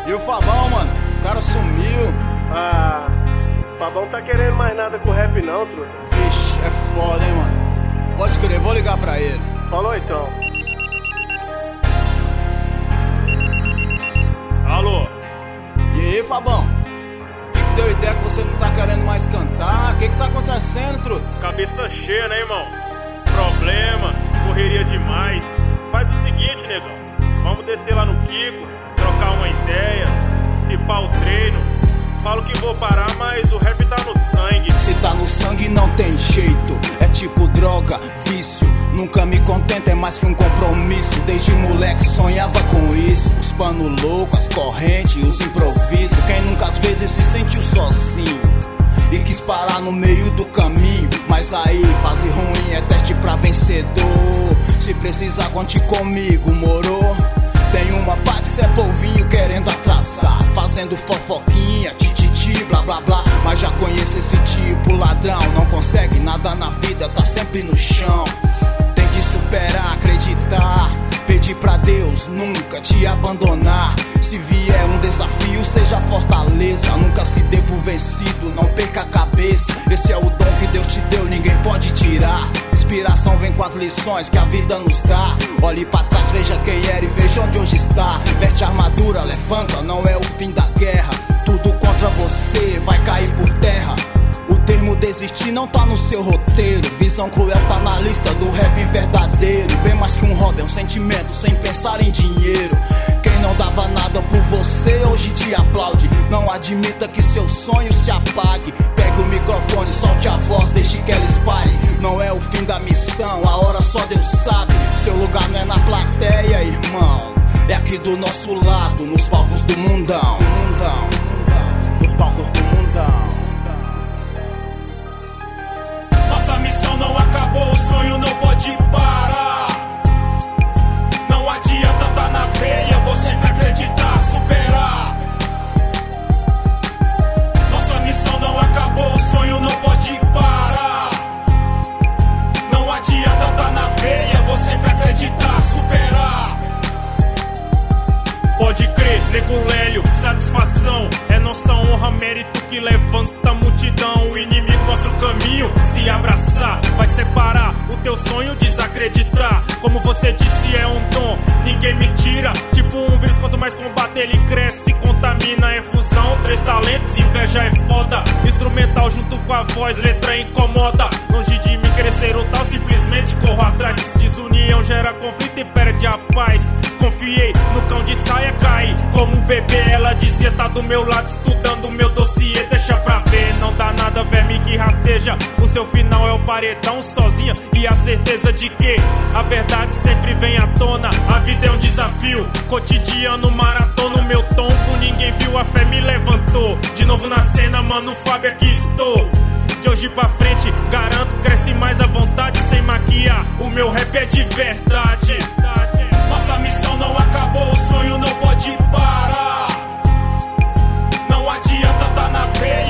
E o Fabão, mano? O cara sumiu. Ah, o Fabão tá querendo mais nada com o rap não, truta. Vixe, é foda, hein, mano. Pode crer, vou ligar pra ele. Falou então. Alô? E aí, Fabão? Que deu ideia que você não tá querendo mais cantar? O que tá acontecendo, truta? Cabeça cheia, né, irmão? Problema, correria demais. Faz o seguinte, negão. Vamos descer lá no Kiko, trocar uma ideia, se pá o treino. Falo que vou parar, mas o rap tá no sangue. Se tá no sangue não tem jeito. É tipo droga, vício. Nunca me contenta, é mais que um compromisso. Desde moleque sonhava com isso. Os pano louco, as correntes, os improvisos. Quem nunca às vezes se sentiu sozinho e quis parar no meio do caminho. Mas aí, fase ruim é teste pra vencedor. Se precisar, conte comigo, moro? Tem uma parte, cê é polvinho querendo atrasar, fazendo fofoquinha, tititi, blá blá blá. Mas já conheço esse tipo, ladrão. Não consegue nada na vida, tá sempre no chão. Tem que superar, acreditar, pedir pra Deus nunca te abandonar. Se vier um desafio, seja fortaleza. Nunca se dê por vencido, não perca a cabeça. Esse é o dom que Deus te deu, ninguém pode tirar. Inspiração vem com as lições que a vida nos dá. Olhe pra trás, veja quem era e veja onde hoje está. Veste a armadura, levanta, não é o fim da guerra. Tudo contra você vai cair por terra. O termo desistir não tá no seu roteiro. Visão cruel tá na lista do rap verdadeiro. Bem mais que um hobby, é um sentimento sem pensar em dinheiro. Quem não dava nada por você hoje te aplaude. Não admita que seu sonho se apague. Pegue o microfone, solte a voz, deixe que ela espalhe. Não é o fim da missão, a hora só Deus sabe. Seu lugar não é na plateia, irmão. É aqui do nosso lado, nos palcos do mundão. Nos palcos do mundão. Nossa missão não acabou, o sonho não pode parar. Não adianta tá na veia, vou sempre acreditar, superar. Nossa missão não acabou, o sonho não pode parar. Não adianta tá na veia, vou sempre acreditar, superar. Pode crer, nego Lélio, satisfação. É nossa honra, mérito que levanta a multidão. O inimigo mostra o caminho, se abraçar vai separar o teu sonho, desacreditar. Como você disse, é um dom, ninguém me tira. Tipo um vírus, quanto mais combate ele cresce, contamina, é fusão. 3 talentos, inveja é foda. Instrumental junto com a voz, letra incomoda. Longe de mim crescer o tal, simplesmente corro atrás. Desunião gera conflito e perde a paz. Confiei no cão de saia, caí como um bebê. Ela dizia, tá do meu lado estudando meu dossiê. Deixa pra ver, não dá nada, verme que rasteja. O seu final é o paredão sozinha. E a certeza de que a verdade sempre vem à tona. A vida é um desafio, cotidiano, maratona. O meu tombo ninguém viu, a fé me levantou. De novo na cena, mano, Fábio, aqui estou. De hoje pra frente, garanto, cresce mais à vontade. Sem maquiar, o meu rap é de verdade. Nossa missão não acabou, o sonho não pode parar. Não adianta tá na veia,